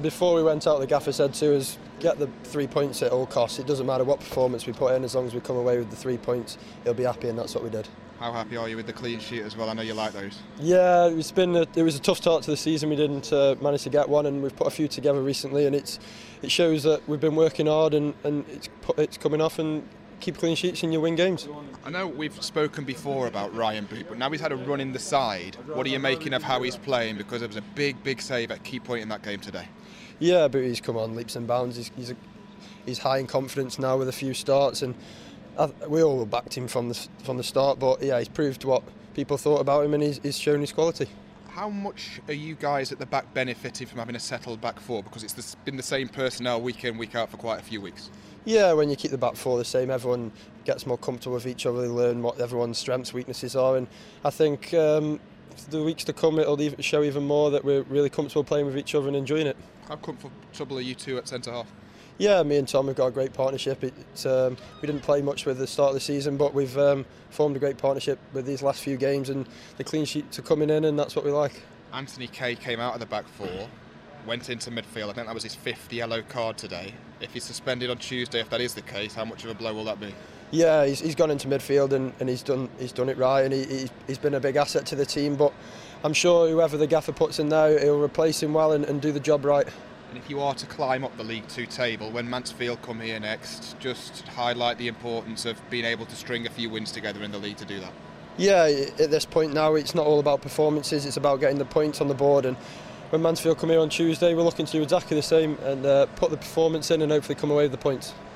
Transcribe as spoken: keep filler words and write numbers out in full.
before we went out, the gaffer said to us, get the three points at all costs. It doesn't matter what performance we put in, as long as we come away with the three points, he'll be happy, and that's what we did. How happy are you with the clean sheet as well? I know you like those. Yeah, it's been a, it was a tough start to the season. We didn't uh, manage to get one, and we've put a few together recently, and it's it shows that we've been working hard, and, and it's it's coming off. And keep clean sheets and you win games. I know we've spoken before about Ryan Boot, but now he's had a run in the side. What are you making of how he's playing? Because it was a big, big save at key point in that game today. Yeah, but he's come on leaps and bounds. He's he's, a, he's high in confidence now with a few starts, and I, we all backed him from the from the start. But yeah, he's proved what people thought about him, and he's, he's shown his quality. How much are you guys at the back benefiting from having a settled back four? Because it's the, been the same personnel week in, week out for quite a few weeks. Yeah, when you keep the back four the same, everyone gets more comfortable with each other. They learn what everyone's strengths, weaknesses are, and I think um, the weeks to come it'll even show even more that we're really comfortable playing with each other and enjoying it. How comfortable are you two at centre half? Yeah, me and Tom have got a great partnership. It, um, we didn't play much with the start of the season, but we've um, formed a great partnership with these last few games, and the clean sheets are coming in, and that's what we like. Anthony Kay came out of the back four, went into midfield. I think that was his fifth yellow card today. If he's suspended on Tuesday, if that is the case, how much of a blow will that be? Yeah, he's, he's gone into midfield and, and he's done he's done it right, and he, he's, he's been a big asset to the team. But I'm sure whoever the gaffer puts in now, he'll replace him well and, and do the job right. And if you are to climb up the League Two table, when Mansfield come here next, just highlight the importance of being able to string a few wins together in the league to do that. Yeah, at this point now, it's not all about performances, it's about getting the points on the board. And when Mansfield come here on Tuesday, we're looking to do exactly the same and uh, put the performance in and hopefully come away with the points.